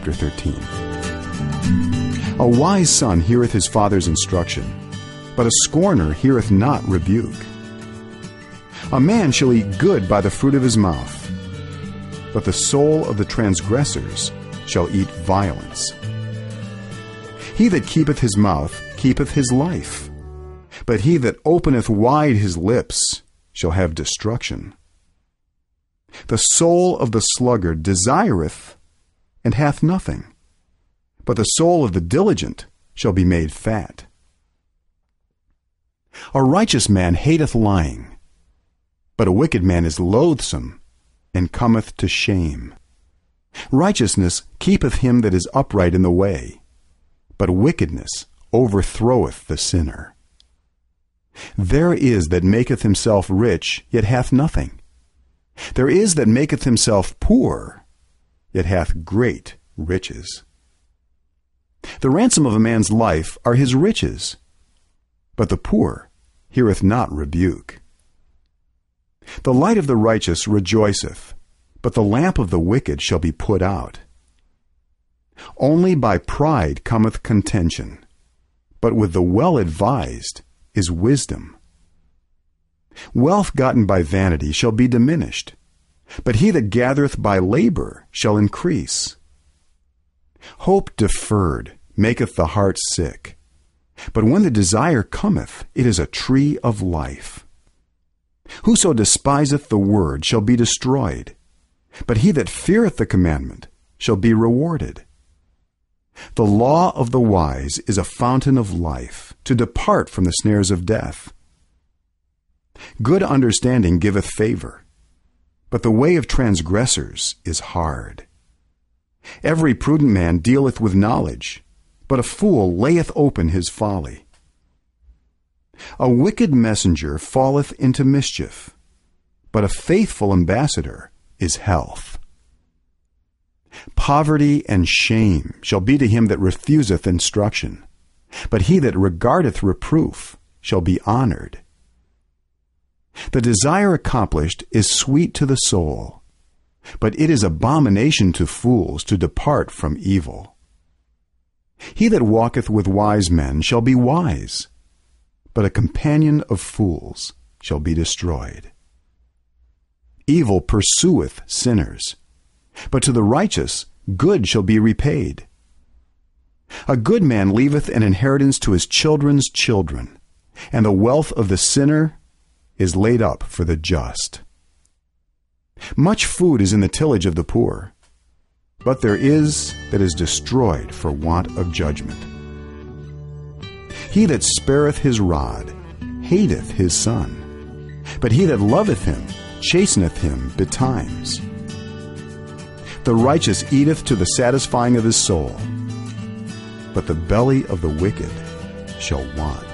chapter 13. A wise son heareth his father's instruction, but a scorner heareth not rebuke. A man shall eat good by the fruit of his mouth, but the soul of the transgressors shall eat violence. He that keepeth his mouth keepeth his life, but he that openeth wide his lips shall have destruction. The soul of the sluggard desireth, and hath nothing, but the soul of the diligent shall be made fat. A righteous man hateth lying, but a wicked man is loathsome, and cometh to shame. Righteousness keepeth him that is upright in the way, but wickedness overthroweth the sinner. There is that maketh himself rich, yet hath nothing. There is that maketh himself poor, yet hath great riches. The ransom of a man's life are his riches, but the poor heareth not rebuke. The light of the righteous rejoiceth, but the lamp of the wicked shall be put out. Only by pride cometh contention, but with the well-advised is wisdom. Wealth gotten by vanity shall be diminished, but he that gathereth by labor shall increase. Hope deferred maketh the heart sick, but when the desire cometh, it is a tree of life. Whoso despiseth the word shall be destroyed, but he that feareth the commandment shall be rewarded. The law of the wise is a fountain of life, to depart from the snares of death. Good understanding giveth favor, but the way of transgressors is hard. Every prudent man dealeth with knowledge, but a fool layeth open his folly. A wicked messenger falleth into mischief, but a faithful ambassador is health. Poverty and shame shall be to him that refuseth instruction, but he that regardeth reproof shall be honored. The desire accomplished is sweet to the soul, but it is abomination to fools to depart from evil. He that walketh with wise men shall be wise, but a companion of fools shall be destroyed. Evil pursueth sinners, but to the righteous good shall be repaid. A good man leaveth an inheritance to his children's children, and the wealth of the sinner is laid up for the just. Much food is in the tillage of the poor, but there is that is destroyed for want of judgment. He that spareth his rod hateth his son, but he that loveth him chasteneth him betimes. The righteous eateth to the satisfying of his soul, but the belly of the wicked shall want.